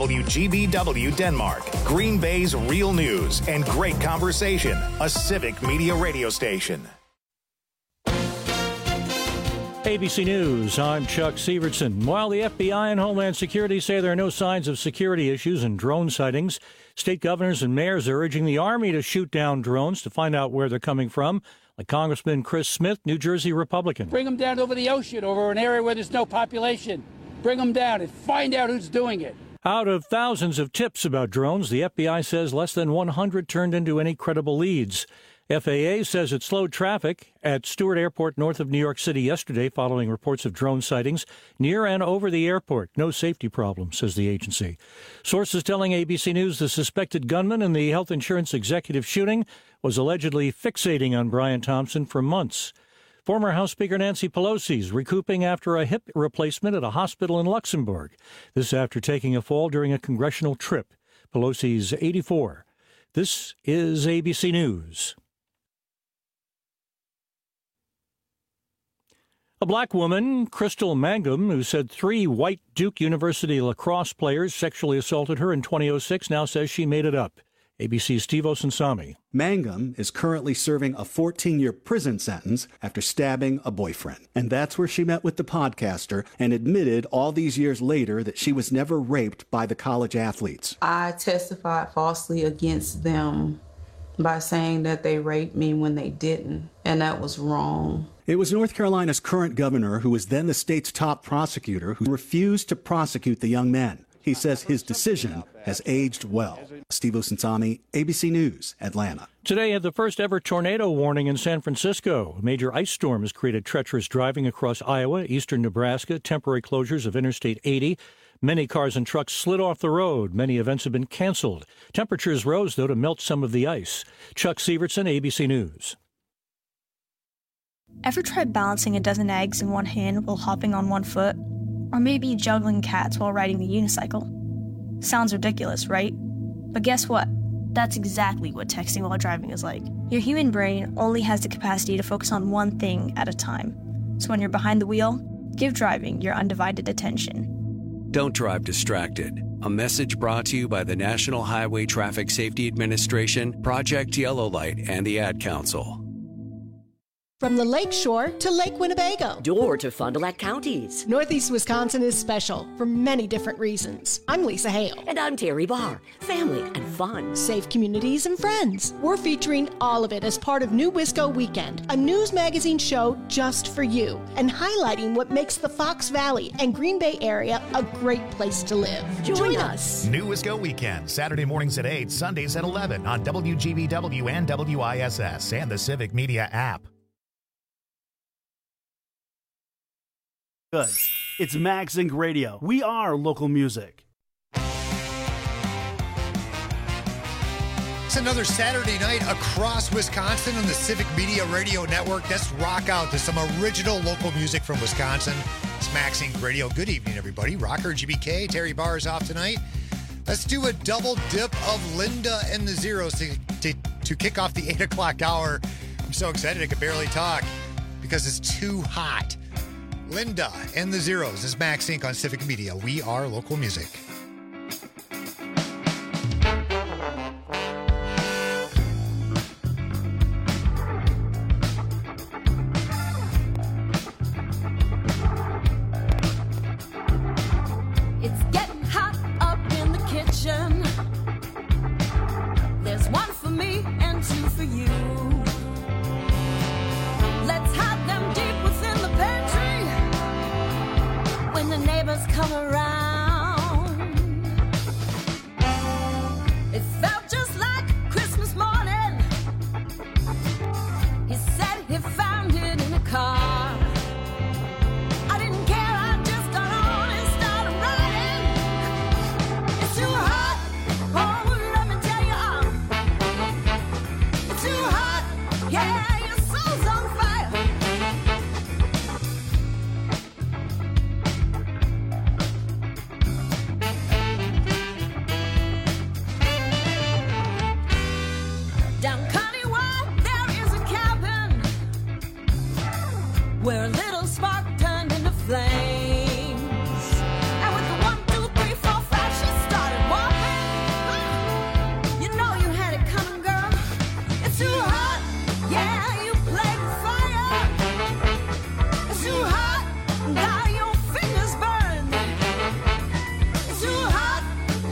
WGBW Denmark, Green Bay's real news and great conversation. A Civic Media radio station. ABC News, I'm Chuck Severson. While the FBI and Homeland Security say there are no signs of security issues and drone sightings, state governors and mayors are urging the Army to shoot down drones to find out where they're coming from, like Congressman Chris Smith, New Jersey Republican. Bring them down over the ocean, over an area where there's no population. Bring them down and find out who's doing it. Out of thousands of tips about drones, the FBI says less than 100 turned into any credible leads. FAA says it slowed traffic at Stewart Airport north of New York City yesterday following reports of drone sightings near and over the airport. No safety problems, says the agency. Sources telling ABC News the suspected gunman in the health insurance executive shooting was allegedly fixating on Brian Thompson for months. Former House Speaker Nancy Pelosi is recouping after a hip replacement at a hospital in Luxembourg. This after taking a fall during a congressional trip. Pelosi's 84. This is ABC News. A black woman, Crystal Mangum, who said 3 white Duke University lacrosse players sexually assaulted her in 2006, now says she made it up. ABC's Steve Osunsami. Mangum is currently serving a 14-year prison sentence after stabbing a boyfriend. And that's where she met with the podcaster and admitted all these years later that she was never raped by the college athletes. I testified falsely against them by saying that they raped me when they didn't, and that was wrong. It was North Carolina's current governor, who was then the state's top prosecutor, who refused to prosecute the young men. He says his decision has aged well. Steve Osunsami, ABC News, Atlanta. Today had the first ever tornado warning in San Francisco. A major ice storm has created treacherous driving across Iowa, eastern Nebraska, temporary closures of Interstate 80. Many cars and trucks slid off the road. Many events have been canceled. Temperatures rose, though, to melt some of the ice. Chuck Severson, ABC News. Ever tried balancing a dozen eggs in one hand while hopping on one foot? Or maybe juggling cats while riding the unicycle? Sounds ridiculous, right? But guess what? That's exactly what texting while driving is like. Your human brain only has the capacity to focus on one thing at a time. So when you're behind the wheel, give driving your undivided attention. Don't drive distracted. A message brought to you by the National Highway Traffic Safety Administration, Project Yellow Light, and the Ad Council. From the Lake Shore to Lake Winnebago. Door to Fond du Lac counties. Northeast Wisconsin is special for many different reasons. I'm Lisa Hale. And I'm Terry Barr. Family and fun. Safe communities and friends. We're featuring all of it as part of New Wisco Weekend, a news magazine show just for you, and highlighting what makes the Fox Valley and Green Bay area a great place to live. Join us. New Wisco Weekend, Saturday mornings at 8, Sundays at 11 on WGBW and WISS and the Civic Media app. Good. It's Max Inc. Radio. We are local music. It's another Saturday night across Wisconsin on the Civic Media Radio Network. Let's rock out to some original local music from Wisconsin. It's Max Inc. Radio. Good evening, everybody. Rocker GBK, Terry Barr is off tonight. Let's do a double dip of Linda and the Zeros to kick off the 8 o'clock hour. I'm so excited I could barely talk because it's too hot. Linda and the Zeros. This is Max Inc. on Civic Media. We are local music. It's getting hot up in the kitchen. There's one for me and 2 for you. Let's hide them deep within the pantry when the neighbors come around.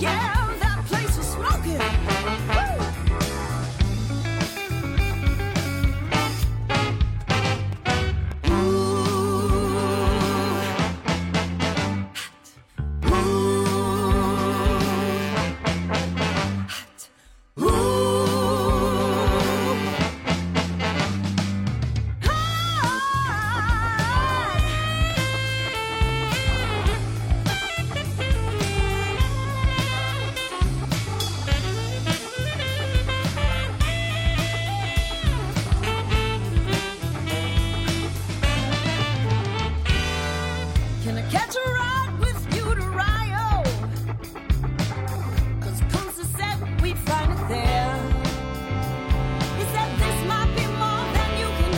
Yeah, that place was smoking. Woo! Can I catch a ride with you to Rio? 'Cause Kunze said we'd find it there. He said this might be more than you can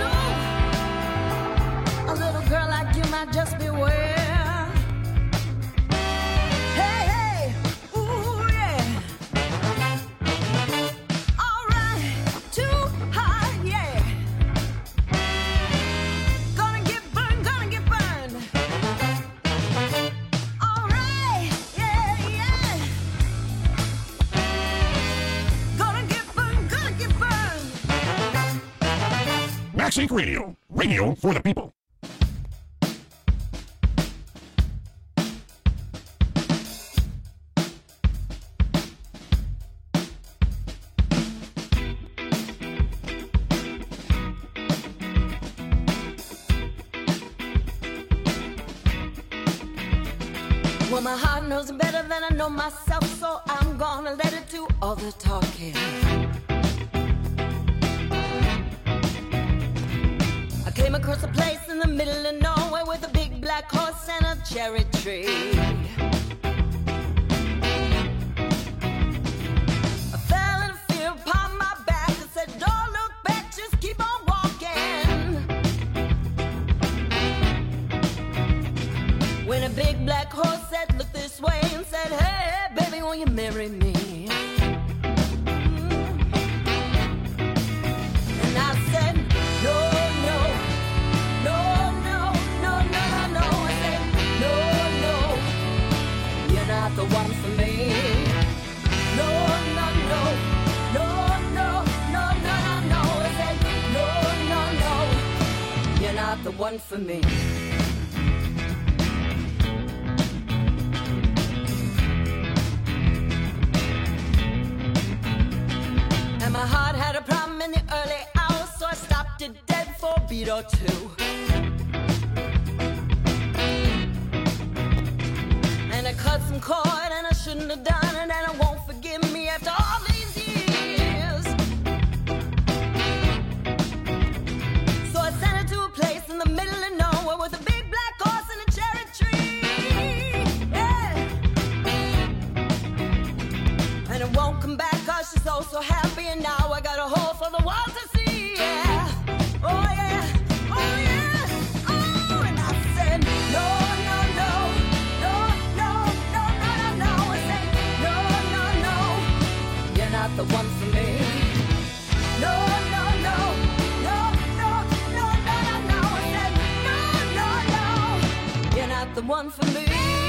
handle. A little girl like you might just beware. Hey, hey, ooh, yeah. All right, too high, yeah. Gonna get burned, gonna get burned. All right, yeah, yeah. Gonna get burned, gonna get burned. Max Inc. Radio. Radio for the people. Well, my heart knows it better than I know myself, so I'm gonna let it do all the talking. I came across a place in the middle of nowhere with a big black horse and a cherry tree. I fell in fear upon my back and said, don't look back, just keep on walking. When a big black horse said, look this way, and said, hey, baby, will you marry me? And I said, no, no, no, no, no, no, no, no. I said, no, no, you're not the one for me. No, no, no, no, no, no, no, no. I said, no, no, no, you're not the one for me. And my heart had a problem in the early hours, so I stopped it dead for a beat or two. And I cut some cord and I shouldn't have done it, and I won't forgive me after all these years. So I sent her to a place in the middle of nowhere with a big black horse and a cherry tree. Yeah. And it won't come back 'cause she's so happy, and now I got a hole for the world to see. Yeah. Oh yeah, oh yeah, oh. And I said no, no, no, no, no, no, no, no, no. I said no, no, no, you're not the one for me. No, no, no, no, no, no, no, no, no. I said no, no, no, you're not the one for me.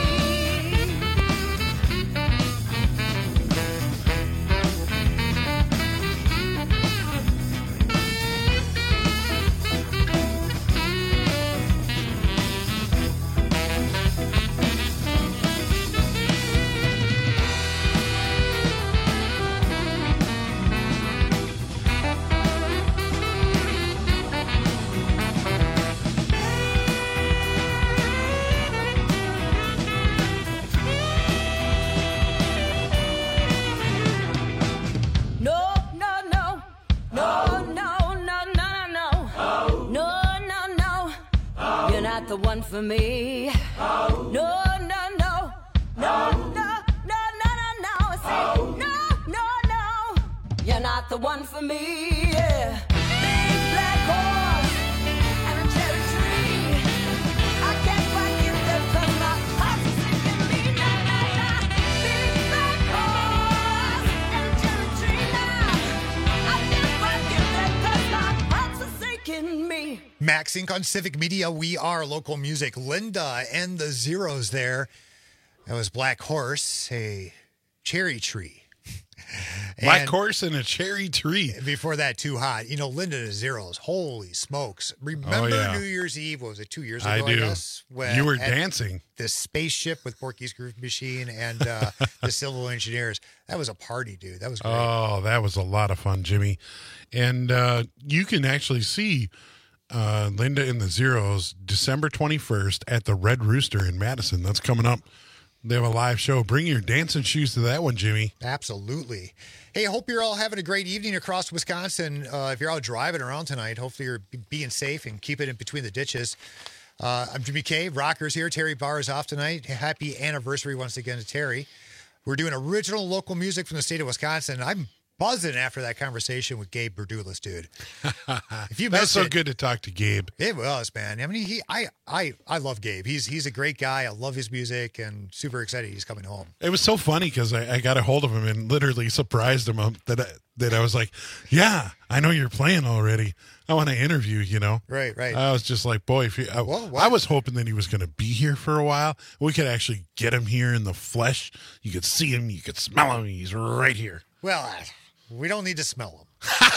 The one for me. Oh. No, no, no, no, no, no, no, no, no. I say no, no, no. You're not the one for me. Yeah. Big black horse and a cherry tree. I can't quite get there 'cause my heart's sinking me. Na, na, na. Big black horse and a cherry tree. Now I can't quite get there 'cause my heart's sinking me. Max Inc. on Civic Media. We are local music. Linda and the Zeros there. That was Black Horse, a Cherry Tree. Black Horse and a Cherry Tree. Before that, Too Hot. You know, Linda the Zeros. Holy smokes. Remember New Year's Eve? What was it, 2 years ago, I guess? When you were dancing. The spaceship with Porky's Groove Machine and the Civil Engineers. That was a party, dude. That was great. Oh, that was a lot of fun, Jimmy. And you can actually see Linda and the Zeros December 21st at the Red Rooster in Madison. That's coming up. They have a live show. Bring your dancing shoes to that one, Jimmy. Absolutely. Hey, I hope you're all having a great evening across Wisconsin. If you're out driving around tonight, hopefully you're being safe and keep it in between the ditches. I'm Jimmy K. Rocker's here. Terry Barr is off tonight. Happy anniversary once again to Terry. We're doing original local music from the state of Wisconsin. I'm buzzing after that conversation with Gabe Berdulis, dude. If you That's so good to talk to Gabe. It was, man. I mean, I love Gabe. He's a great guy. I love his music and super excited he's coming home. It was so funny because I got a hold of him and literally surprised him that I was like, yeah, I know you're playing already. I want to interview, you know. Right. I was just like, boy, I was hoping that he was going to be here for a while. We could actually get him here in the flesh. You could see him. You could smell him. He's right here. Well, we don't need to smell them.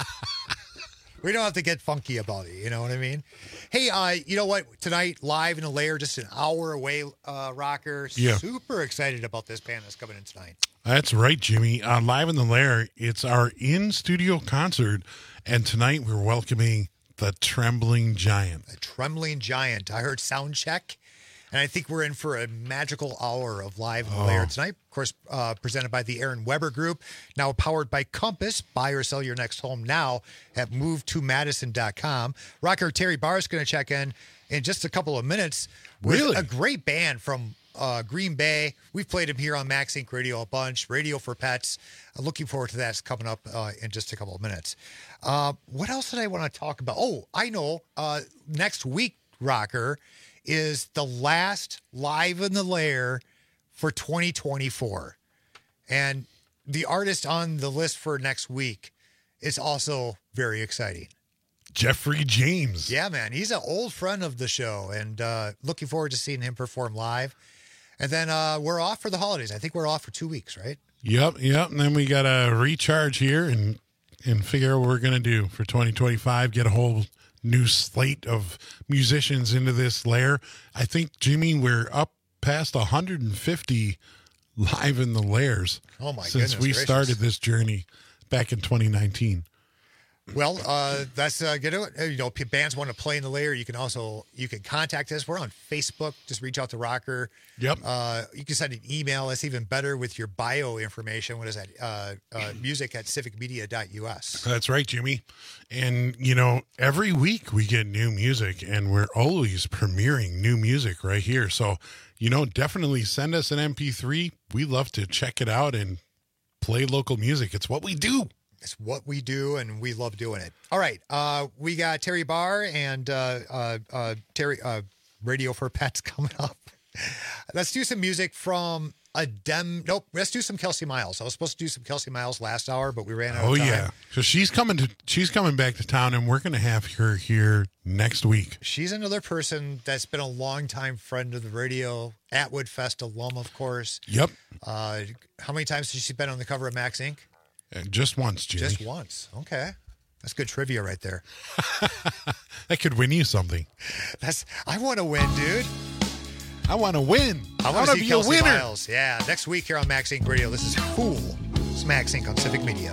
We don't have to get funky about it. You know what I mean? Hey, you know what? Tonight, live in the Lair, just an hour away, Rocker. Yeah. Super excited about this band that's coming in tonight. That's right, Jimmy. Live in the Lair, it's our in-studio concert, and tonight we're welcoming the Trembling Giant. The Trembling Giant. I heard sound check. And I think we're in for a magical hour of Live in the Lair tonight. Of course, presented by the Aaron Weber Group, now powered by Compass. Buy or sell your next home now at movetomadison.com. Rocker Terry Barr is going to check in just a couple of minutes with a great band from Green Bay. We've played him here on Max Inc. Radio a bunch, Radio for Pets. I'm looking forward to that. It's coming up in just a couple of minutes. What else did I want to talk about? Oh, I know. Next week, Rocker, is the last Live in the Lair for 2024. And the artist on the list for next week is also very exciting. Jeffrey James. Yeah, man. He's an old friend of the show, and looking forward to seeing him perform live. And then we're off for the holidays. I think we're off for 2 weeks, right? Yep. And then we got to recharge here and figure out what we're going to do for 2025, get a whole new slate of musicians into this Lair. I think, Jimmy, we're up past 150 Live in the Lairs. Oh my since goodness we gracious. Started this journey back in 2019. Well, that's good. You know, bands want to play in the Lair. You can contact us. We're on Facebook. Just reach out to Rocker. Yep. You can send an email. That's even better with your bio information. What is that? Music at civicmedia.us. That's right, Jimmy. And, you know, every week we get new music, and we're always premiering new music right here. So, you know, definitely send us an MP3. We love to check it out and play local music. It's what we do. It's what we do, and we love doing it. All right. We got Terry Barr and Terry Radio for Pets coming up. Let's do some music from let's do some Kelsey Miles. I was supposed to do some Kelsey Miles last hour, but we ran out of time. Oh, yeah. So she's coming back to town, and we're going to have her here next week. She's another person that's been a longtime friend of the radio, Atwood Fest alum, of course. Yep. How many times has she been on the cover of Max Inc.? Just once, Jimmy. Just once. Okay. That's good trivia right there. That could win you something. I want to win, dude. I want to win. I want to be a winner. Miles. Yeah. Next week here on Max Inc. Radio. This is Fool. It's Max Inc. on Civic Media.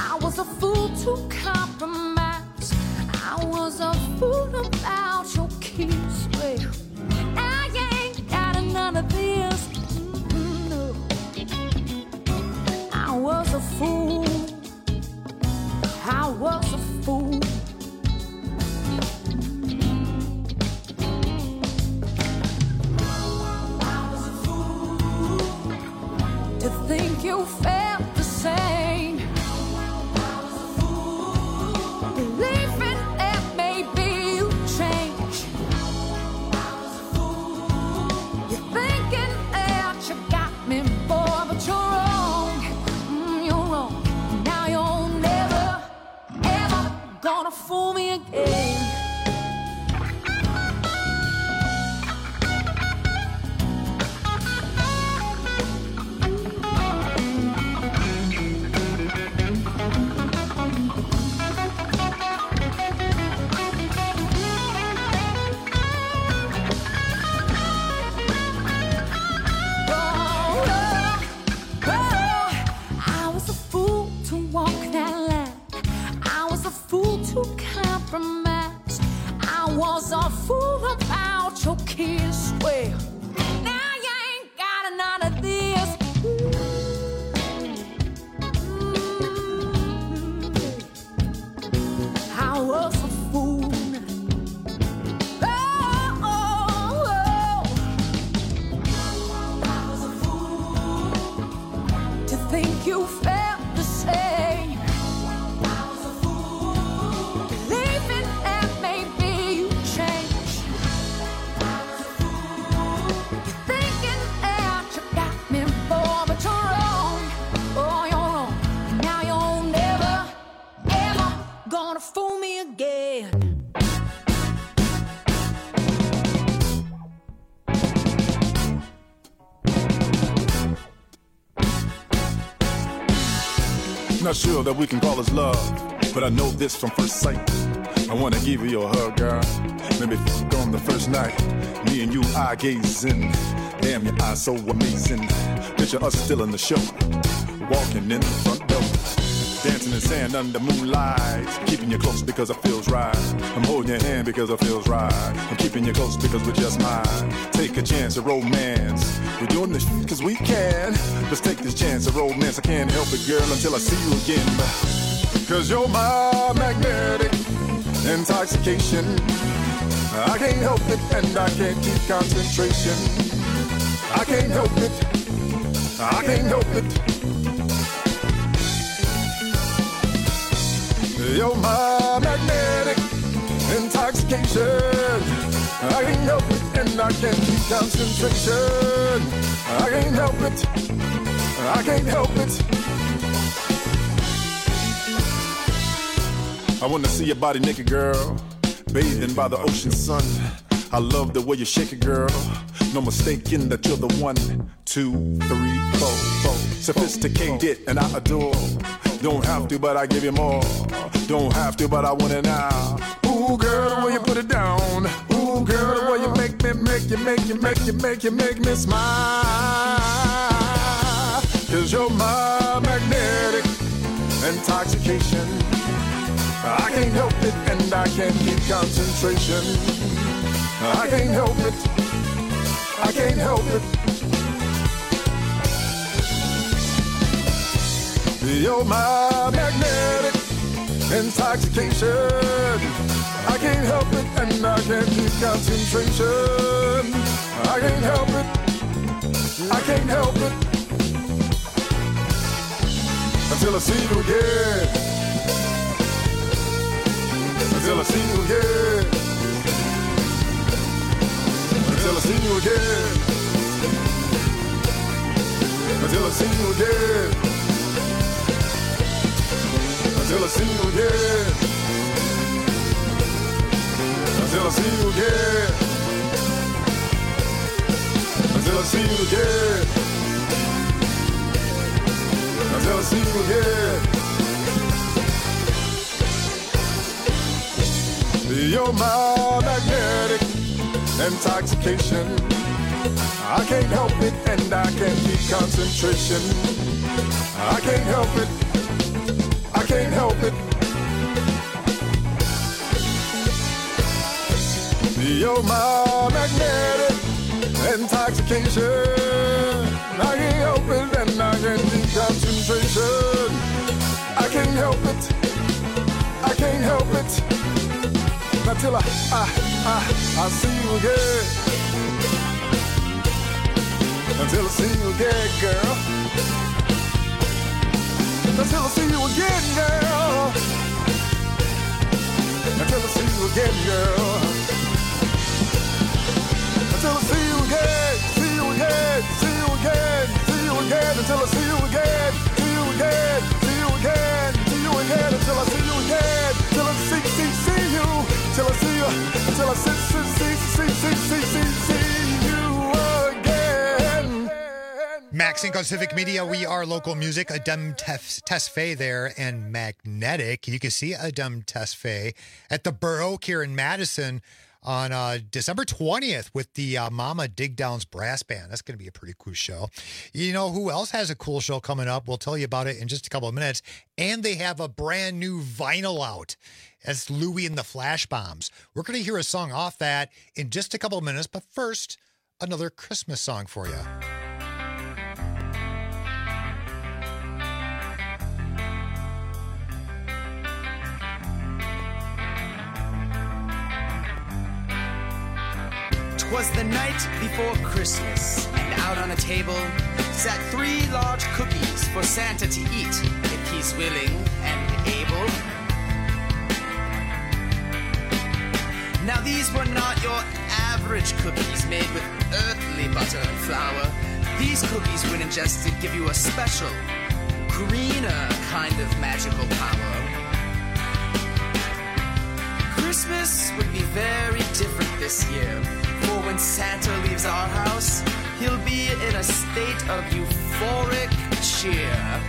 To compromise, I was a fool about your kiss. you felt the same. Believing that maybe you change. You're thinking that you got me, boy, but you're wrong. You're wrong. Now you're never, ever gonna fool me again. Compromise. I was a fool about your kiss. Well, now you ain't got none of this. I was a fool. I was a fool to think you felt the same. Fool me again. Not sure that we can call this love, but I know this from first sight. I wanna give you a hug, girl. Maybe on the first night, me and you eye gazing. Damn, your eyes so amazing. Picture us still in the show, walking in the front door. Dancing in sand under moonlight. Keeping you close because it feels right. I'm holding your hand because it feels right. I'm keeping you close because we're just mine. Take a chance of romance. We're doing this because we can. Let's take this chance of romance. I can't help it, girl, until I see you again. Cause you're my magnetic intoxication. I can't help it and I can't keep concentration. I can't help it. I can't help it. You're my magnetic intoxication. I can't help it and I can't keep concentration. I can't help it. I can't help it. I wanna see your body naked, girl, bathing by the ocean sun. I love the way you shake it, girl. No mistaking that you're the 1, 2, 3, 4. Sophisticated and I adore. Don't have to, but I give you more. Don't have to, but I want it now. Ooh, girl, the way you put it down. Ooh, girl, the way you make me smile. Cause you're my magnetic intoxication. I can't help it and I can't keep concentration. I can't help it. I can't help it. You're my magnetic intoxication. I can't help it and I can't keep concentration. I can't help it. I can't help it. Until I see you again. Until I see you again. Until I see you again. Until I see you again. Until I see you again. Until I see you again. Until I see you again. Until I see you again. You're my magnetic intoxication. I can't help it and I can't keep concentration. I can't help it. I can't help it. You're my magnetic intoxication. I can't help it and I can't keep concentration. I can't help it. I can't help it. Until I see you again. Until I see you again, girl. Until I see you again, girl. Until I see you again, girl. Until I see you again, see you again, see you again, see you again. Until I see you again, see you again, see you again, see you again. Until I see you again, till I see you, till I see you, till I see you again. Max Inc. on Civic Media. We are local music. Adem Tesfaye there and Magnetic. You can see Adem Tesfaye at the Baroque here in Madison on December 20th with the Mama Dig Downs Brass Band. That's going to be a pretty cool show. You know who else has a cool show coming up? We'll tell you about it in just a couple of minutes. And they have a brand new vinyl out. That's Louie and the Flash Bombs. We're going to hear a song off that in just a couple of minutes. But first, another Christmas song for you. 'Twas the night before Christmas, and out on a table sat 3 large cookies for Santa to eat, if he's willing and able. Now these were not your average cookies made with earthly butter and flour. These cookies, when ingested, give you a special, greener kind of magical power. Christmas would be very different this year, for when Santa leaves our house, he'll be in a state of euphoric cheer.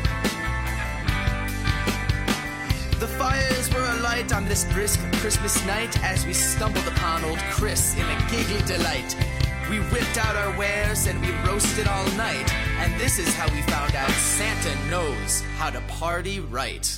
The fires were alight on this brisk Christmas night as we stumbled upon old Chris in a giggly delight. We whipped out our wares and we roasted all night, and this is how we found out Santa knows how to party right.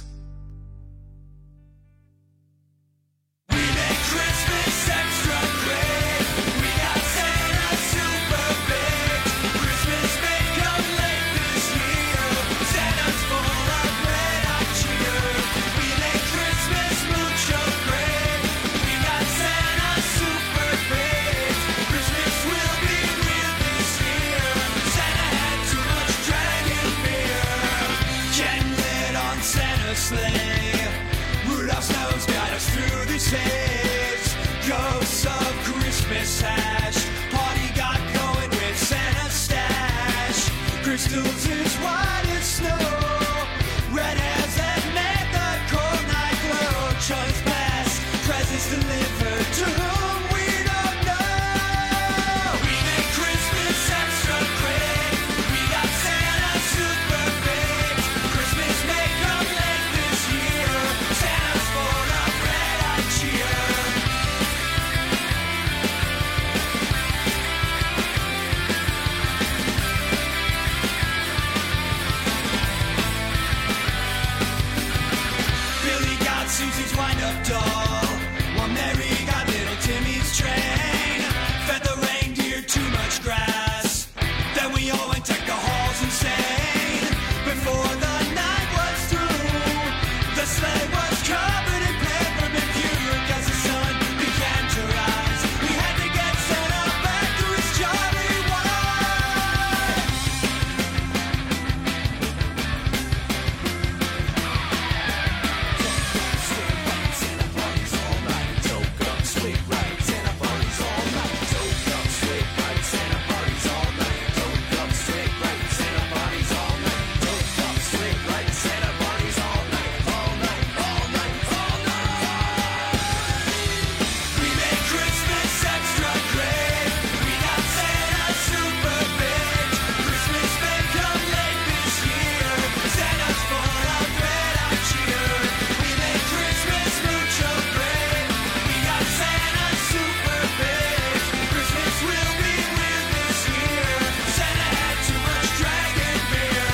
Christmas extra great. We got Santa super baked. Christmas may come late this year. Santa's full of red-hot cheer. We make Christmas mucho great. We got Santa super baked. Christmas will be weird this year. Santa had too much dragon beer. Getting lit on Santa's sleigh. Rudolph's nose got us through this age. Ghosts of Christmas hash. Party got going with Santa's stash. Crystals is white as snow. Red hairs that make the cold night glow. Choice pass, presents delivered to whom we don't know. We make Christmas extra great. We got Santa super baked. Christmas may come late this year. Santa's full of red-hot cheer. Susie's wind-up doll, while Mary got little Timmy's train. Fed the reindeer too much grass, then we all went deck the halls insane. Before the night was through, the sleigh was covered in peppermint puke. As the sun began to rise, we had to get Santa back to his jolly wife. Santa parties all night, don't come sweet right. Santa parties all night, don't come sweet right. Santa parties all night, don't come straight right. Santa parties all night, don't come straight right. Santa parties all night, all night, all night, all night. We make Christmas extra great. We got Santa super baked. Christmas may come late this year. Santa's full of red-hot cheer. We make Christmas mucho great. We got Santa super baked. Christmas will be weird this year. Santa had too much dragon beer.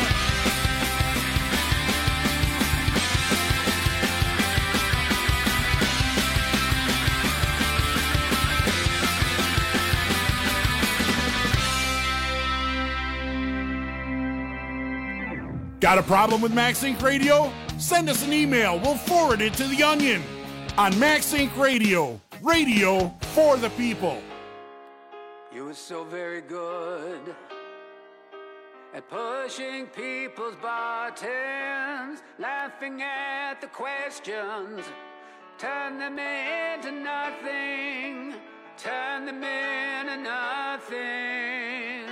Got a problem with Max Inc. Radio? Send us an email. We'll forward it to The Onion. On Max Inc. Radio. Radio for the people. You were so very good. At pushing people's buttons, laughing at the questions, turn them into nothing, turn them into nothing.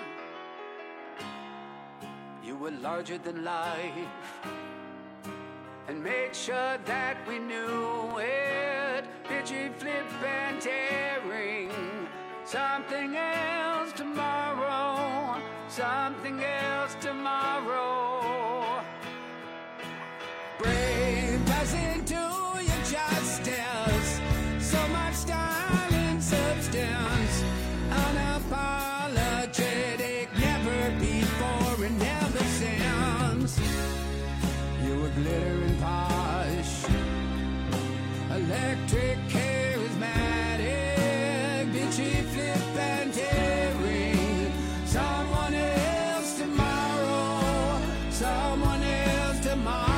You were larger than life, and made sure that we knew it. Bitchy, flip, and tearing. Something else tomorrow. Something else tomorrow. Brave doesn't do you justice. So much style and substance. Unapologetic, never before and never since. You were glittering posh, electric, charismatic, bitchy, flip, and tearing. Someone else tomorrow, someone else tomorrow.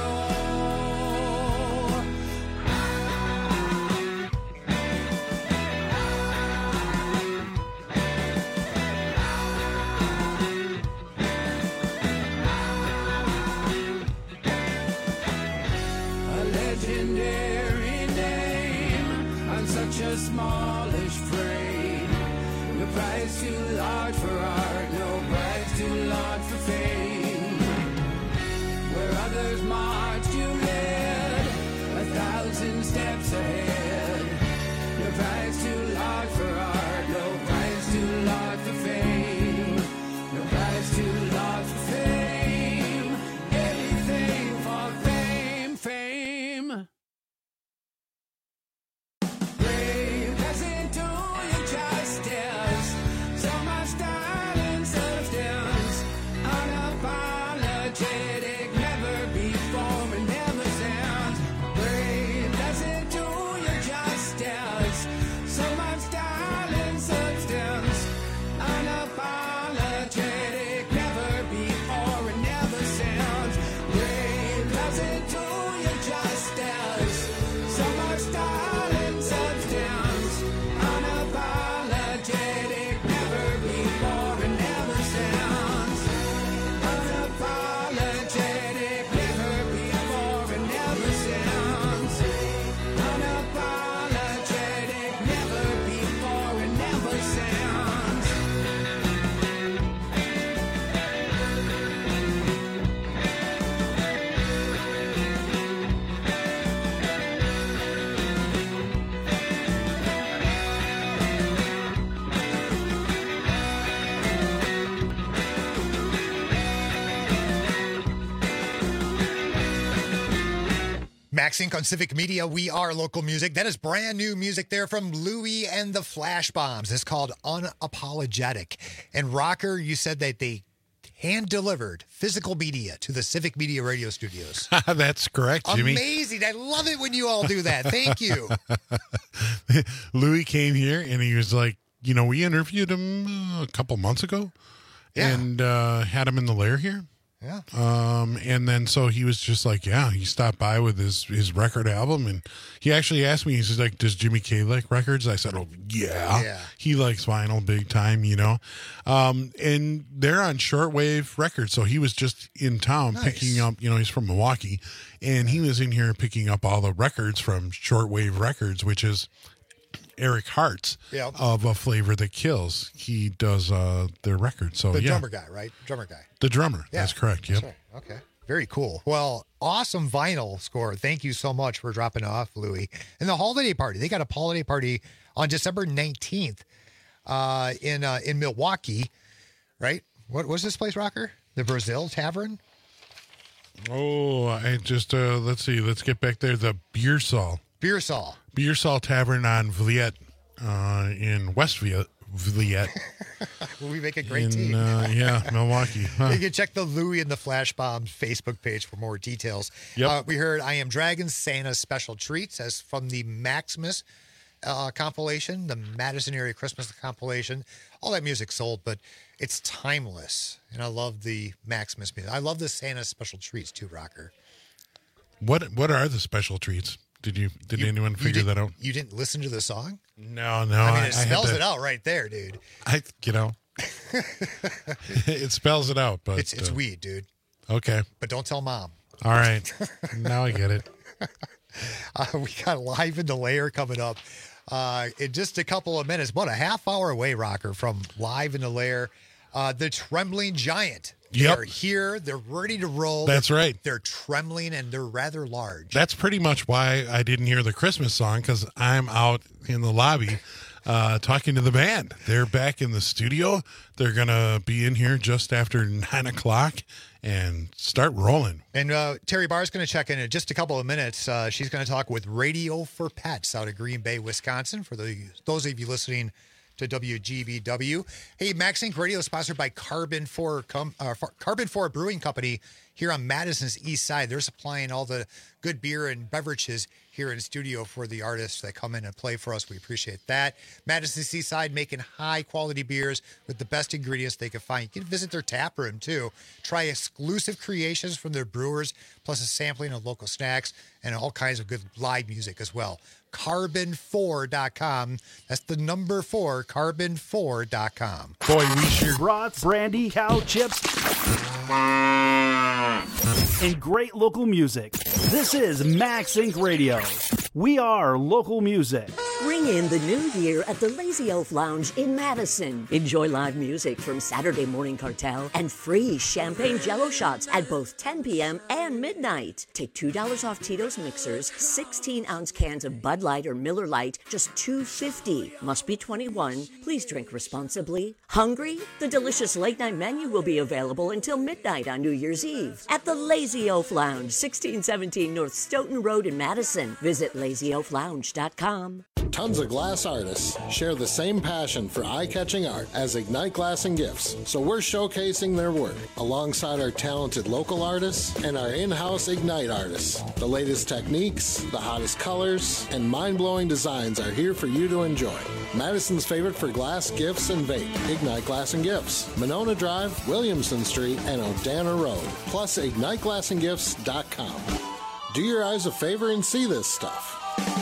A legendary name on such a smallish frame. No price too large for art, no price too large for fame. Where others marched, you led 1,000 steps ahead. No price too large for art, no price too large for fame. No price too large for fame. Anything for fame, fame. Brave doesn't do you justice. So much style and substance. Unapologetic, never before and never since. Brave doesn't do you justice. So much style and substance. Unapologetic, never before and never since. Brave doesn't do you justice. So much style and substance. Unapologetic, never before and never since. Unapologetic, never before and never since. Unapologetic, never before and never since. Max Inc. on Civic Media. We are local music. That is brand new music there from Louie and the Flash Bombs. It's called Unapologetic. And Rocker, you said that they hand-delivered physical media to the Civic Media radio studios. That's correct, Jimmy. Amazing. I love it when you all do that. Thank you. Louis came here and he was like, you know, we interviewed him a couple months ago and had him in the lair here. Yeah. And then so he was just like, yeah, he stopped by with his record album, and he actually asked me, he's like, does Jimmy K like records? I said, oh yeah. He likes vinyl big time, you know. And they're on shortwave records, so he was just in town picking up, you know, he's from Milwaukee, and he was in here picking up all the records from Shortwave Records, which is Eric Hart's of A Flavor That Kills. He does their records. So the drummer guy, right? Drummer guy. The drummer. That's correct. Yep. That's right. Okay. Very cool. Well, awesome vinyl score. Thank you so much for dropping off, Louie. And the holiday party. They got a holiday party on December 19th in Milwaukee, right? What was this place, Rocker? The Brazil Tavern? Oh, I just, let's see. Let's get back there. The Beer Saul. Beer Saul. Beer Saul Tavern on Vliet in West Vliet. We make a great team. Milwaukee. Huh. You can check the Louie and the Flash Bombs Facebook page for more details. Yep. We heard I Am Dragon, Santa's Special Treats, as from the Maximus compilation, the Madison area Christmas compilation. All that music sold, but it's timeless. And I love the Maximus music. I love the Santa's Special Treats too, Rocker. What are the special treats? Did anyone figure that out? You didn't listen to the song? No. I mean, it spells it out right there, dude. It spells it out, but It's weed, dude. Okay. But don't tell Mom. All right. Now I get it. We got Live in the Lair coming up in just a couple of minutes, about a half hour away, Rocker, from Live in the Lair. The Trembling Giant. They're here. They're ready to roll. That's right. They're trembling, and they're rather large. That's pretty much why I didn't hear the Christmas song, because I'm out in the lobby talking to the band. They're back in the studio. They're going to be in here just after 9 o'clock and start rolling. And Terry Barr's going to check in just a couple of minutes. She's going to talk with Radio for Pets out of Green Bay, Wisconsin, for those of you listening to WGBW. Hey, Max Inc. Radio is sponsored by Carbon 4 Brewing Company here on Madison's East Side. They're supplying all the good beer and beverages here in studio for the artists that come in and play for us. We appreciate that. Madison's East Side making high-quality beers with the best ingredients they can find. You can visit their tap room, too. Try exclusive creations from their brewers, plus a sampling of local snacks and all kinds of good live music as well. Carbon4.com. That's the number 4, carbon4.com. Boy, we sure brats, brandy, cow chips, and great local music. This is Max Inc. Radio. We are local music. Ring in the new year at the Lazy Elf Lounge in Madison. Enjoy live music from Saturday Morning Cartel and free champagne jello shots at both 10 p.m. and midnight. Take $2 off Tito's mixers, 16-ounce cans of Bud Light or Miller Lite, just $2.50. Must be 21. Please drink responsibly. Hungry? The delicious late-night menu will be available until midnight on New Year's Eve at the Lazy Elf Lounge, 1617 North Stoughton Road in Madison. Visit LazyElfLounge.com. Tons of glass artists share the same passion for eye-catching art as Ignite Glass and Gifts, so we're showcasing their work alongside our talented local artists and our in-house Ignite artists. The latest techniques, the hottest colors, and mind-blowing designs are here for you to enjoy. Madison's favorite for glass, gifts, and vape, Ignite Glass and Gifts, Monona Drive, Williamson Street, and O'Dana Road, plus IgniteGlassandGifts.com. Do your eyes a favor and see this stuff.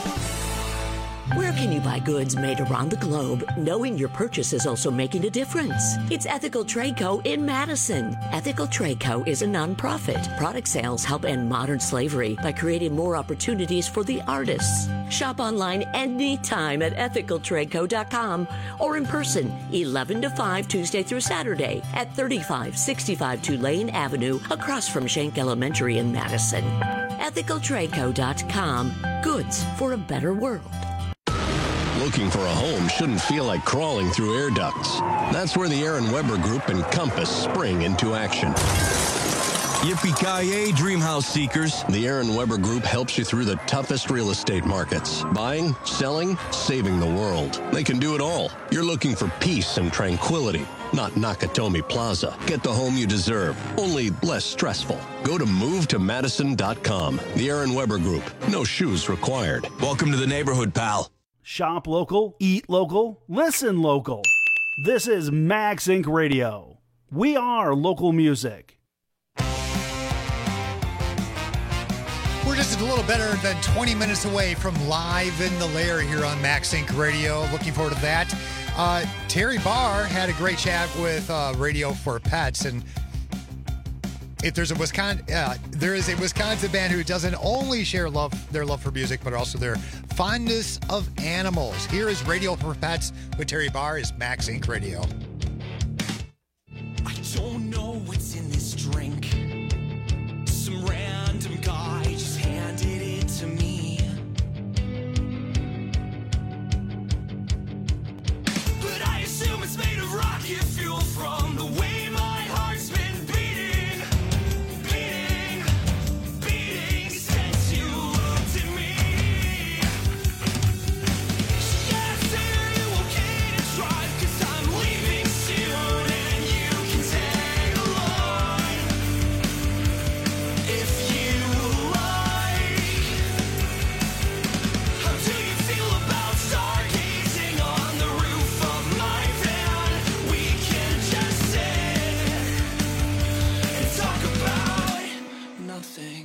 Where can you buy goods made around the globe, knowing your purchase is also making a difference? It's Ethical Trade Co. in Madison. Ethical Trade Co. is a nonprofit. Product sales help end modern slavery by creating more opportunities for the artists. Shop online anytime at ethicaltradeco.com or in person, 11 to 5 Tuesday through Saturday at 3565 Tulane Avenue across from Schenck Elementary in Madison. ethicaltradeco.com. Goods for a better world. Looking for a home shouldn't feel like crawling through air ducts. That's where the Aaron Weber Group and Compass spring into action. Yippee-ki-yay, dream house seekers. The Aaron Weber Group helps you through the toughest real estate markets. Buying, selling, saving the world. They can do it all. You're looking for peace and tranquility, not Nakatomi Plaza. Get the home you deserve, only less stressful. Go to movetomadison.com. The Aaron Weber Group. No shoes required. Welcome to the neighborhood, pal. Shop local, eat local, listen local. This is Max Inc. Radio. We are local music. We're just a little better than 20 minutes away from Live in the Lair here on Max Inc. Radio. Looking forward to that. Terry Barr had a great chat with Radio for Pets, and if there's there is a Wisconsin band who doesn't only share their love for music, but also their fondness of animals. Here is Radio for Pets with Terry Barr is Max Inc. Radio. I don't know what's in this drink. Some random guy just handed it to me. But I assume it's made of rocket fuel from the way my heart's been beating, since you looked at me. She asked, are you okay to drive? 'Cause I'm leaving soon and you can tag along if you like. How do you feel about stargazing on the roof of my van? We can just sit and talk about nothing.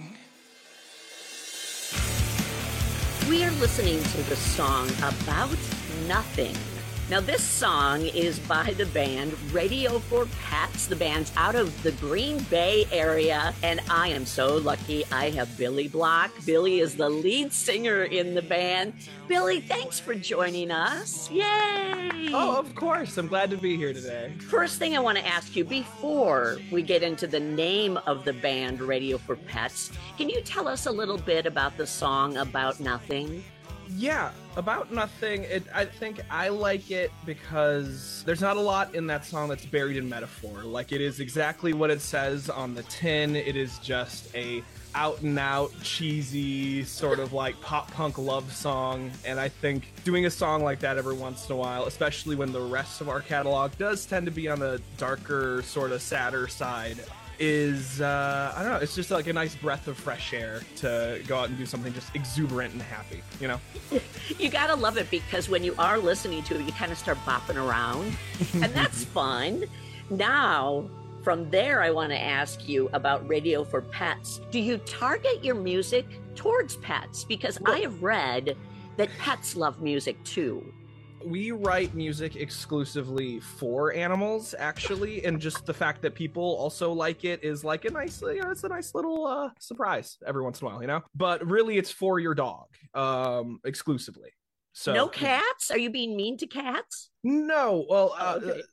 We are listening to the song About Nothing Now, this song is by the band Radio for Pets. The band's out of the Green Bay area, and I am so lucky I have Billy Block. Billy is the lead singer in the band. Billy, thanks for joining us. Yay! Oh, of course. I'm glad to be here today. First thing I want to ask you, before we get into the name of the band, Radio for Pets, can you tell us a little bit about the song About Nothing? Yeah, About Nothing, I think I like it because there's not a lot in that song that's buried in metaphor. Like, it is exactly what it says on the tin. It is just a out-and-out, cheesy, sort of like pop-punk love song. And I think doing a song like that every once in a while, especially when the rest of our catalog does tend to be on the darker, sort of sadder side, is, I don't know, it's just like a nice breath of fresh air to go out and do something just exuberant and happy, you know? You gotta love it, because when you are listening to it, you kind of start bopping around, and that's fun. Now, from there, I want to ask you about Radio for Pets. Do you target your music towards pets? Because I have read that pets love music too. We write music exclusively for animals, actually, and just the fact that people also like it is like a nice, it's a nice little surprise every once in a while, you know? But really, it's for your dog, exclusively. So no cats? Are you being mean to cats? No, well, okay.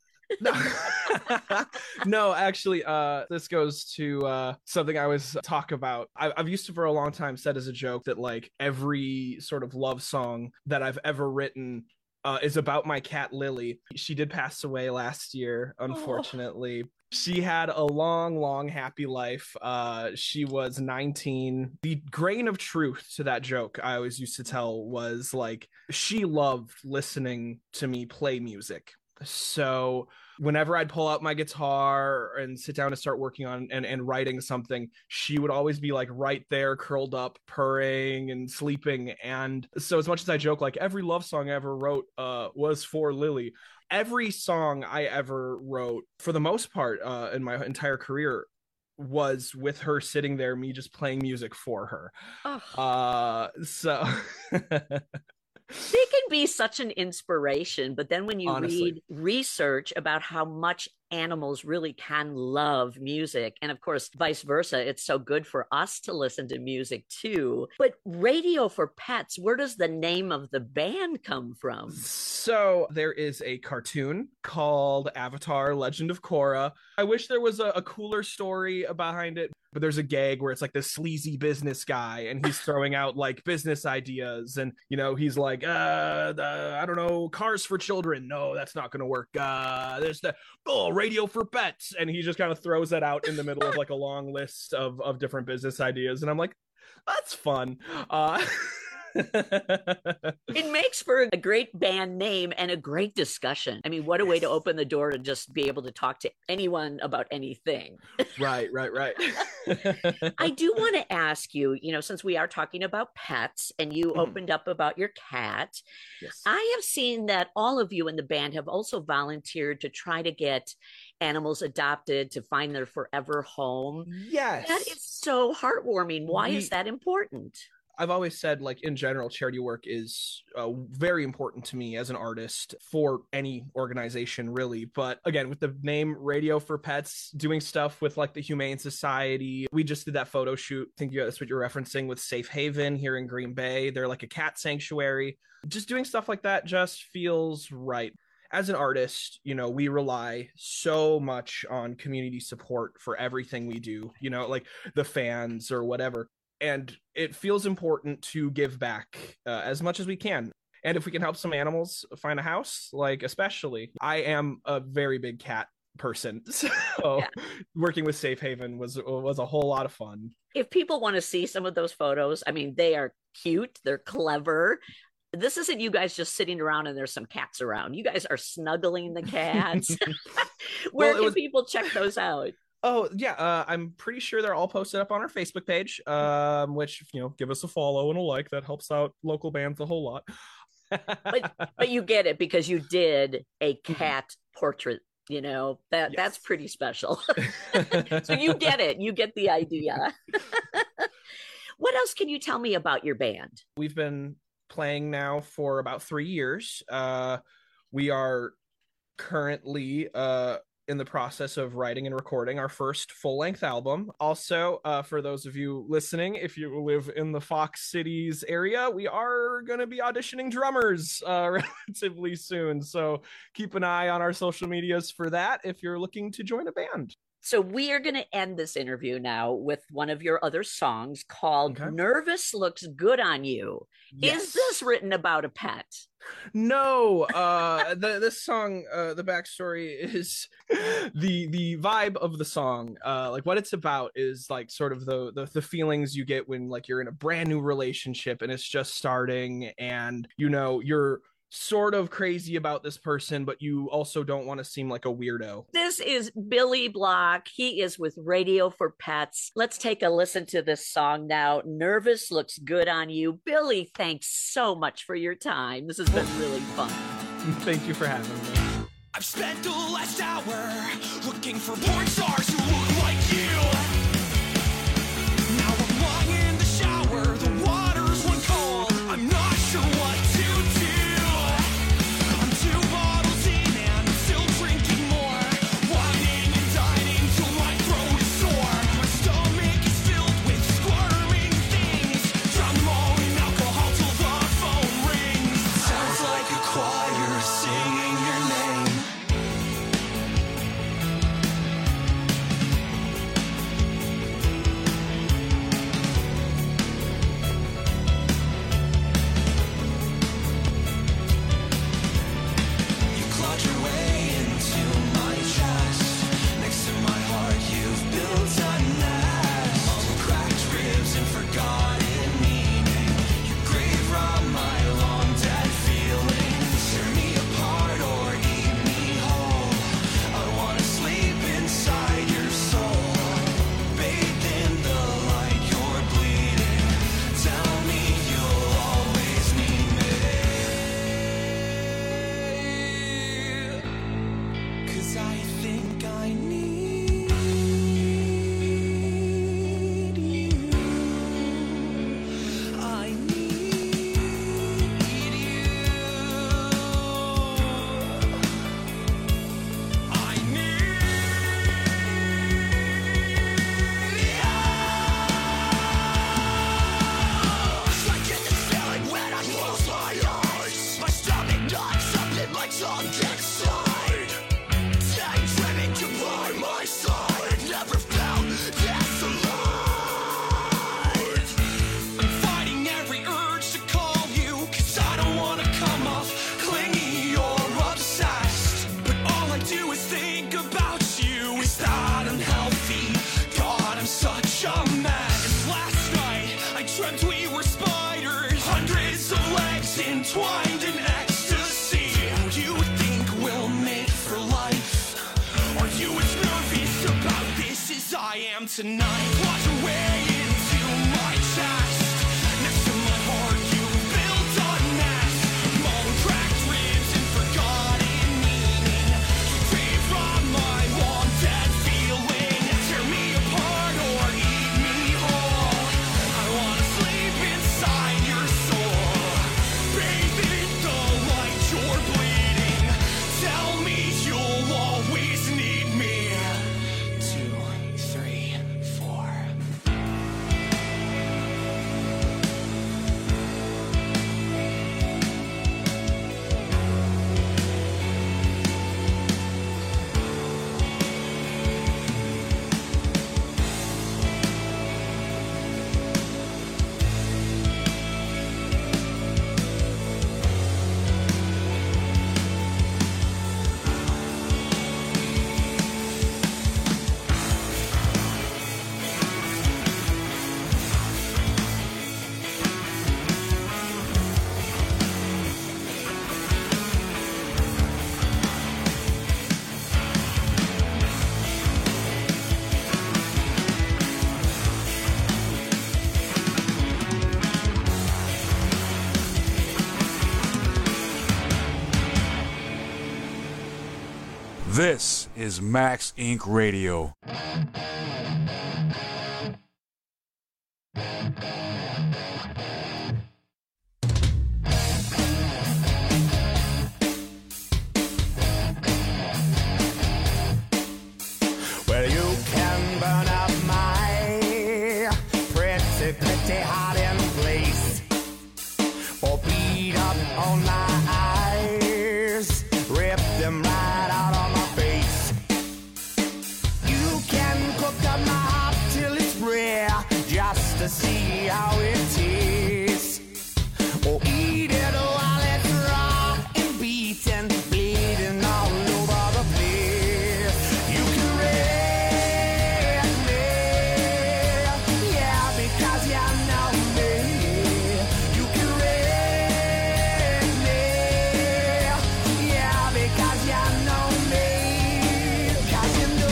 No, actually, this goes to something I always talk about. I've used to, for a long time, said as a joke that like every sort of love song that I've ever written is about my cat Lily. She did pass away last year, unfortunately. Oh. She had a long, happy life. She was 19. The grain of truth to that joke I always used to tell was like, she loved listening to me play music. So whenever I'd pull out my guitar and sit down and start working on and writing something, she would always be like right there, curled up, purring and sleeping. And so as much as I joke, like every love song I ever wrote was for Lily. Every song I ever wrote, for the most part, in my entire career, was with her sitting there, me just playing music for her. Oh. So they can be such an inspiration, but then when you Honestly. read research about how much animals really can love music, and of course vice versa, it's so good for us to listen to music too. But Radio for Pets, where does the name of the band come from? So there is a cartoon called Avatar Legend of Korra. I wish there was a cooler story behind it, but there's a gag where it's like this sleazy business guy and he's throwing out like business ideas, and you know, he's like I don't know, cars for children, no, that's not gonna work. There's the Radio for Pets, and he just kind of throws that out in the middle of like a long list of different business ideas, and I'm like, that's fun. It makes for a great band name and a great discussion. I mean, what a way to open the door to just be able to talk to anyone about anything. Right. I do want to ask you, you know, since we are talking about pets and you opened up about your cat, yes. I have seen that all of you in the band have also volunteered to try to get animals adopted to find their forever home. Yes. That is so heartwarming. Why is that important? I've always said, like, in general, charity work is very important to me as an artist for any organization, really. But again, with the name Radio for Pets, doing stuff with like the Humane Society, we just did that photo shoot. I think that's what you're referencing with Safe Haven here in Green Bay. They're like a cat sanctuary. Just doing stuff like that just feels right. As an artist, you know, we rely so much on community support for everything we do, you know, like the fans or whatever. And it feels important to give back as much as we can. And if we can help some animals find a house, like especially, I am a very big cat person. So working with Safe Haven was a whole lot of fun. If people want to see some of those photos, I mean, they are cute. They're clever. This isn't you guys just sitting around and there's some cats around. You guys are snuggling the cats. Where can people check those out? Oh, yeah. I'm pretty sure they're all posted up on our Facebook page, which, you know, give us a follow and a like. That helps out local bands a whole lot. but you get it because you did a cat portrait, you know, that's pretty special. So you get it. You get the idea. What else can you tell me about your band? We've been playing now for about 3 years. We are currently in the process of writing and recording our first full-length album. Also, for those of you listening, if you live in the Fox Cities area, we are going to be auditioning drummers relatively soon. So keep an eye on our social medias for that if you're looking to join a band. So we are going to end this interview now with one of your other songs called Nervous Looks Good on You. Yes. Is this written about a pet? No, this song, the backstory is the vibe of the song. Like what it's about is like sort of the feelings you get when like you're in a brand new relationship and it's just starting, and you know you're sort of crazy about this person, but you also don't want to seem like a weirdo. This is Billy Block. He is with Radio for Pets. Let's take a listen to this song now. Nervous Looks Good on You. Billy, thanks so much for your time. This has been really fun. Thank you for having me. I've spent the last hour looking for porn stars who look like you. Now I'm lying in the shower, the water's run cold. I'm not sure what to do. I'm 2 bottles in and I'm still drinking more. Whining and dining till my throat is sore. My stomach is filled with squirming things. Drown them all in alcohol till the phone rings. Sounds like a choir singing your name. You clawed your way into my chest. Next to my heart, you've built a nest. All the cracked ribs and forgotten meaning. You grave rob my long dead feelings. Tear me apart or eat me whole. I wanna sleep inside your soul. Bathed in the light, you're bleeding. Tell me you'll always need me. 'Cause I think I need you. I need you. I I get this feeling when I close my eyes. My stomach knocks something like tongue inside. Daydreaming you by my side. Never felt this alive. I'm fighting every urge to call you, 'cause I don't wanna come off clingy or obsessed. But all I do is think about you. Is that unhealthy? God, I'm such a mess. Last night I dreamt we were spiders, hundreds of legs entwined in ecstasy. Do you think we'll make for life? Are you as nervous about this as I am tonight? Watch your way into my chest. Next to my heart, you built a nest. Bone cracked ribs and forgotten meaning. Grave rob my long dead feeling. Tear me apart or eat me whole. I wanna sleep inside your soul. Bathe in the light, you're bleeding. Tell me you'll always need me. 2, 3, 4. This is Max Inc. Radio. them right out on my face. You can cook up my heart till it's rare, just to see how it tastes. Or eat it while it's raw and beaten, bleeding all over the place. You can rate me, yeah, because you know me. You can rate me, yeah, because you know me. 'Cause you know.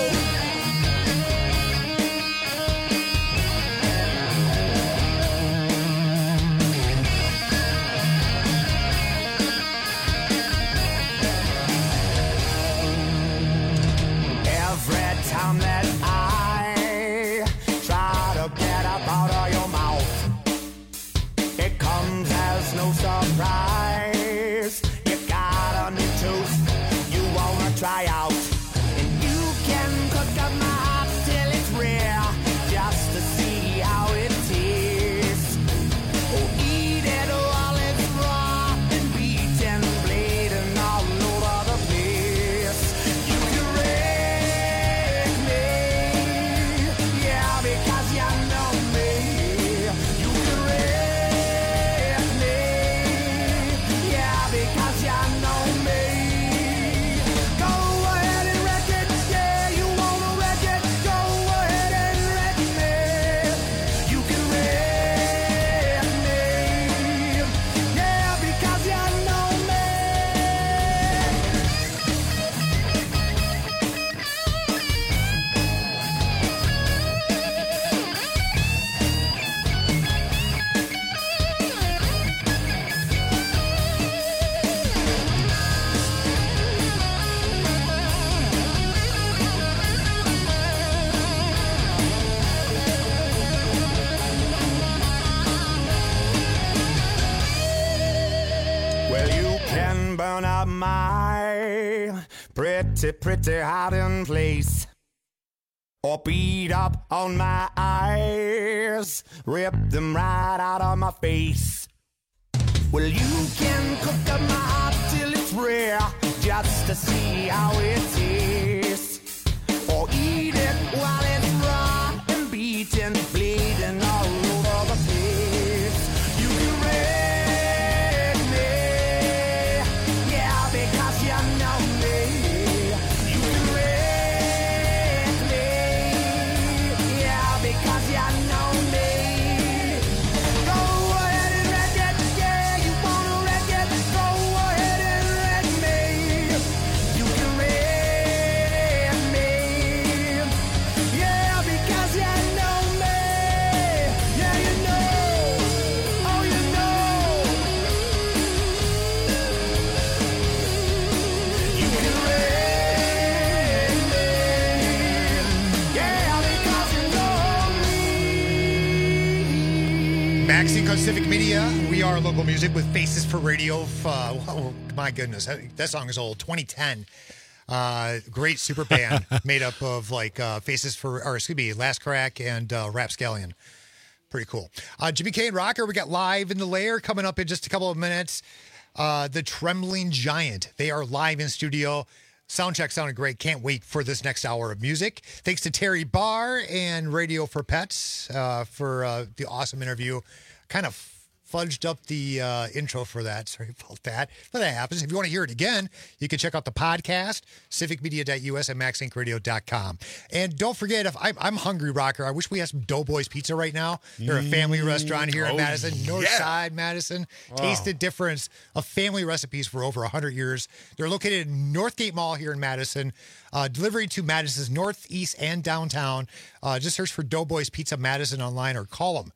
Every time that I try to get up out of your mouth, it comes as no surprise. You got a new tooth you wanna try out, and you can cook up my heart till it's rare, just to see how it tastes. Or eat it while it's raw and beaten, bleeding all over the place. You can rate me, yeah, because you know me. You can rate me, yeah, because you know me. Go ahead and wreck it, yeah, you wanna wreck it. Go ahead and wreck me. You can rate me, yeah, because you know me. Well, you can burn up my pretty, pretty hiding place, or beat up on my eyes, rip them right out of my face. Well, you can cook up my heart till it's rare, just to see how it tastes. Or eat it while it's raw and beaten, bleeding all over the place. You can rate me, yeah, because you know me. You can rate me, yeah, because you know me. Go ahead and wreck it, yeah, you wanna wreck it. Go ahead and wreck me. You can rate me, yeah, because you know me. Yeah, you know, oh, you know. You can rate me, yeah, because you know me. Maxine on Civic Media. We are local music with Faces for Radio. Oh, my goodness, that song is old. 2010. Great super band made up of like Faces for, or excuse me, Last Crack and Rapscallion. Pretty cool. Jimmy K and Rocker, we got Live in the Lair coming up in just a couple of minutes. The Trembling Giant. They are live in studio. Soundcheck sounded great. Can't wait for this next hour of music. Thanks to Terry Barr and Radio for Pets for the awesome interview. Kind of fudged up the intro for that. Sorry about that. But that happens. If you want to hear it again, you can check out the podcast, civicmedia.us and maxincradio.com. And don't forget, if I'm hungry, Rocker, I wish we had some Doughboys Pizza right now. They're a family restaurant here in Madison, North Side Madison. Taste the difference of family recipes for over 100 years. They're located in Northgate Mall here in Madison. Delivery to Madison's North, East, and downtown. Just search for Doughboys Pizza Madison online or call them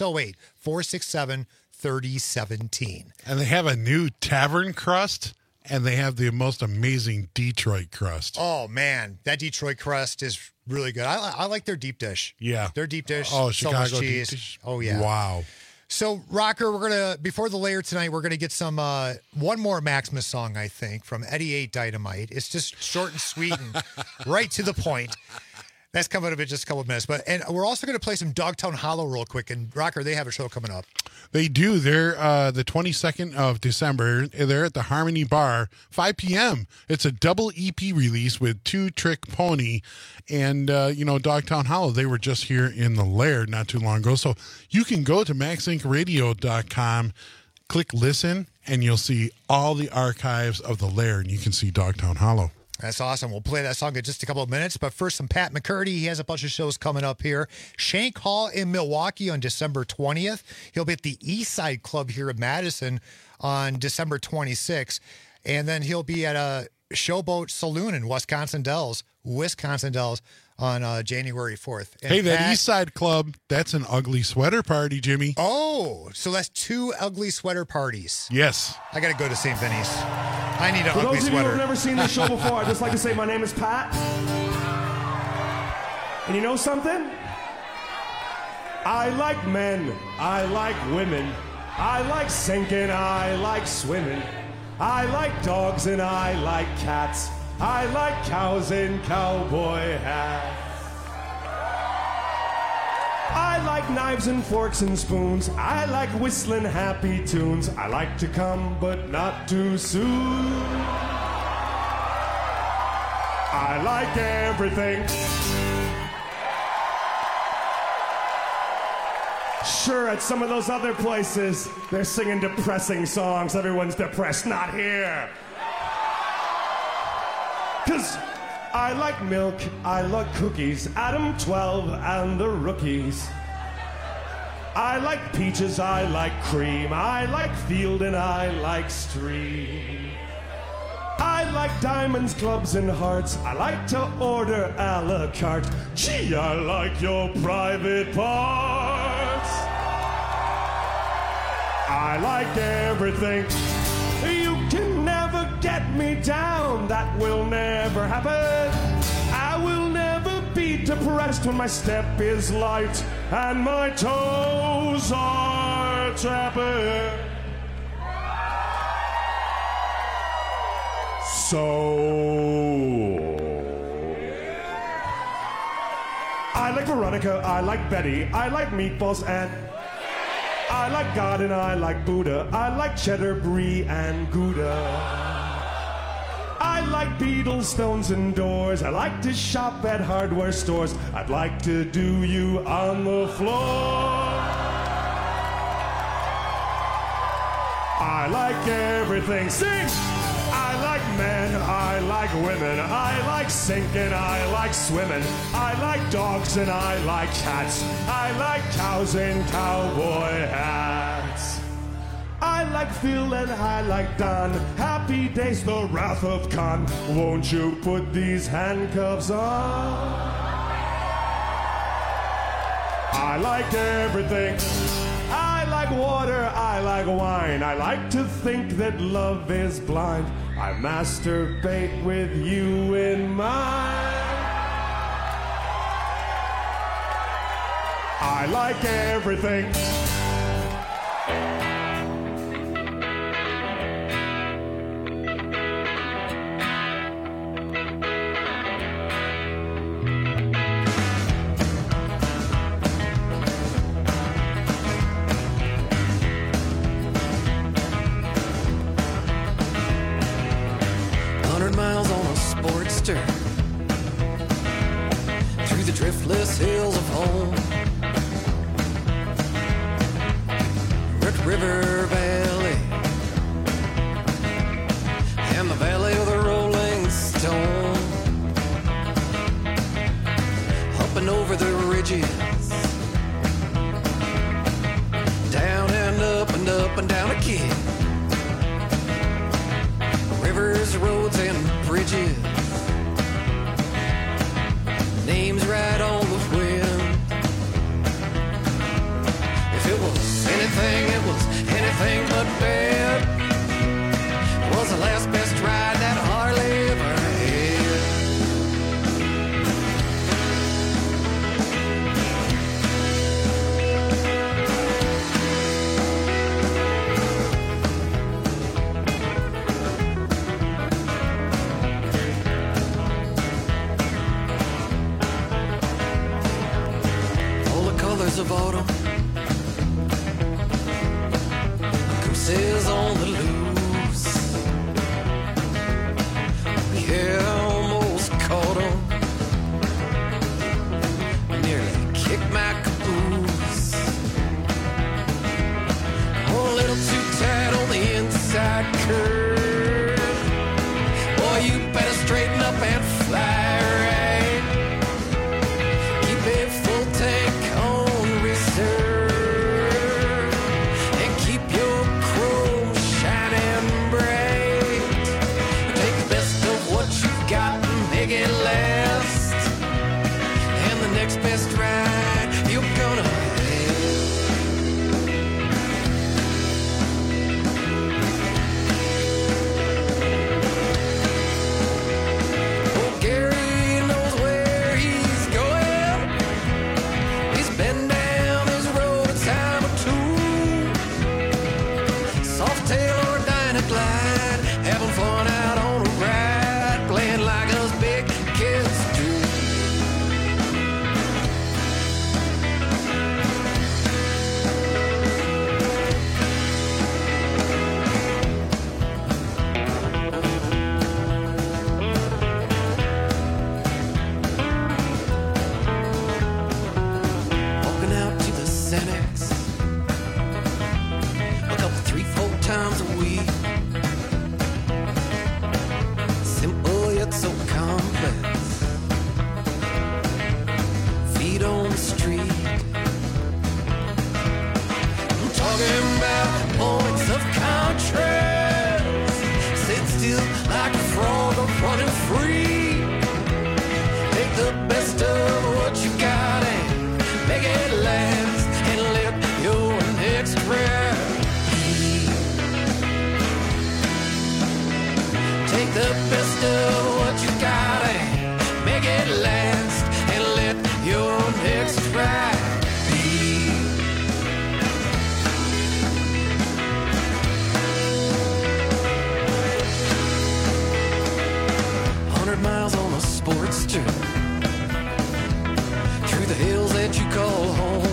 608-467-3017. And they have a new tavern crust, and they have the most amazing Detroit crust. Oh, man. That Detroit crust is really good. I like their deep dish. Yeah. Their deep dish. Oh, so much Chicago cheese. deep dish. Oh, yeah. Wow. So, Rocker, we're going to, before the layer tonight, we're going to get some, one more Maximus song, I think, from Eddie 8 Dynamite. It's just short and sweet and right to the point. That's coming up in just a couple of minutes. And we're also going to play some Dogtown Hollow real quick. And Rocker, they have a show coming up. They do. They're the 22nd of December. They're at the Harmony Bar, 5 p.m. It's a double EP release with Two Trick Pony and, Dogtown Hollow. They were just here in the Lair not too long ago. So you can go to maxinkradio.com, click listen, and you'll see all the archives of the Lair, and you can see Dogtown Hollow. That's awesome. We'll play that song in just a couple of minutes. But first, some Pat McCurdy. He has a bunch of shows coming up here. Shank Hall in Milwaukee on December 20th. He'll be at the East Side Club here in Madison on December 26th. And then he'll be at a Showboat Saloon in Wisconsin Dells on January 4th. And hey, that East Side Club, that's an ugly sweater party, Jimmy. Oh, so that's 2 ugly sweater parties. Yes. I got to go to St. Vinny's. I need an For ugly those of you sweater. who have never seen this show before, I'd just like to say my name is Pat. And you know something? I like men. I like women. I like sinking. I like swimming. I like dogs and I like cats. I like cows in cowboy hats. I like knives and forks and spoons. I like whistling happy tunes. I like to come, but not too soon. I like everything. Sure, at some of those other places, they're singing depressing songs. Everyone's depressed. Not here. 'Cause I like milk, I like cookies, Adam 12 and the rookies. I like peaches, I like cream, I like field and I like stream. I like diamonds, clubs, and hearts. I like to order a la carte. Gee, I like your private parts. I like everything. You can never get me down. That will never happen. I will never be depressed when my step is light and my toes are tapping. So I like Veronica, I like Betty, I like meatballs and I like God and I like Buddha. I like cheddar, brie, and Gouda. I like Beatles, stones, and doors. I like to shop at hardware stores. I'd like to do you on the floor. I like everything. Sing! I like men, I like women, I like sinking, I like swimming, I like dogs and I like cats, I like cows in cowboy hats. I like Phil and I like Don, happy days, the wrath of Khan. Won't you put these handcuffs on? I like everything. I like water, I like wine. I like to think that love is blind. I masturbate with you in mind. I like everything. Miles on a Sportster through the driftless hills of home, Red River Valley and the Valley of the Rolling Stone, up and over the ridges, down and up and up and down a kid. Rivers, roads, and bridges, names right on the wind. If it was anything, it was anything but bad. It was the last best ride that Harley ever had. 100 miles on a sports trip through the hills that you call home.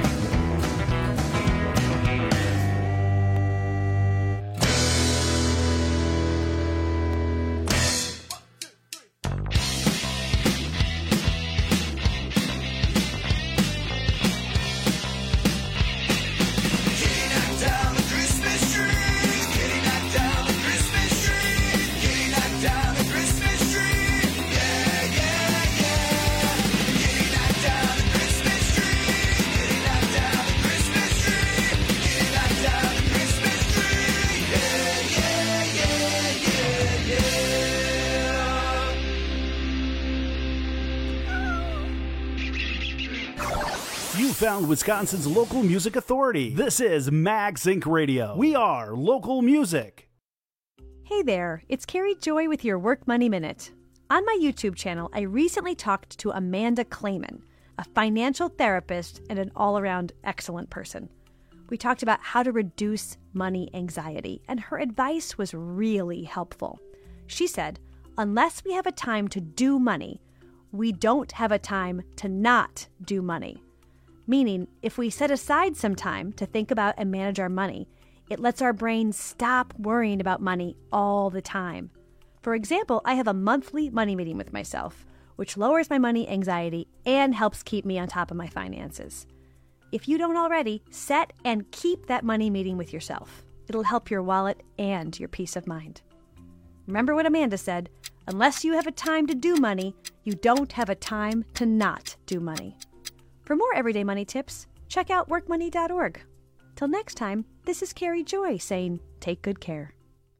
Found Wisconsin's local music authority. This is Max Inc. Radio. We are local music. Hey there, it's Carrie Joy with your Work Money Minute. On my YouTube channel, I recently talked to Amanda Clayman, a financial therapist and an all-around excellent person. We talked about how to reduce money anxiety, and her advice was really helpful. She said, unless we have a time to do money, we don't have a time to not do money. Meaning, if we set aside some time to think about and manage our money, it lets our brain stop worrying about money all the time. For example, I have a monthly money meeting with myself, which lowers my money anxiety and helps keep me on top of my finances. If you don't already, set and keep that money meeting with yourself. It'll help your wallet and your peace of mind. Remember what Amanda said, unless you have a time to do money, you don't have a time to not do money. For more everyday money tips, check out workmoney.org. Till next time, this is Carrie Joy saying, take good care.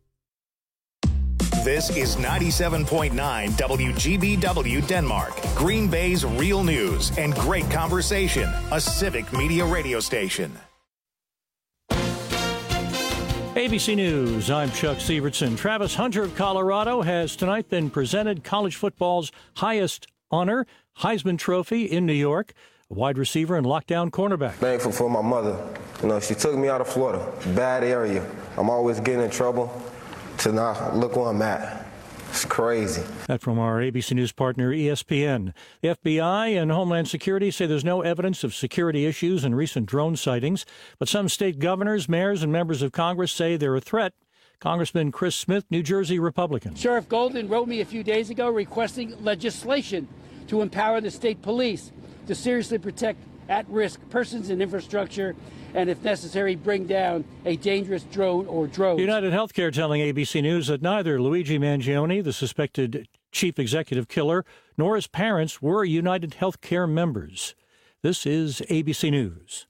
This is 97.9 WGBW Denmark, Green Bay's real news and great conversation, a civic media radio station. ABC News, I'm Chuck Sievertson. Travis Hunter of Colorado has tonight been presented college football's highest honor, Heisman Trophy in New York. A wide receiver and lockdown cornerback. Thankful for my mother. You know, she took me out of Florida, bad area. I'm always getting in trouble. To now look where I'm at. It's crazy. That from our ABC News partner, ESPN. The FBI and Homeland Security say there's no evidence of security issues in recent drone sightings, but some state governors, mayors, and members of Congress say they're a threat. Congressman Chris Smith, New Jersey Republican. Sheriff Golden wrote me a few days ago requesting legislation to empower the state police to seriously protect at-risk persons and infrastructure, and if necessary, bring down a dangerous drone or drones. United Healthcare telling ABC News that neither Luigi Mangione, the suspected chief executive killer, nor his parents were United Healthcare members. This is ABC News.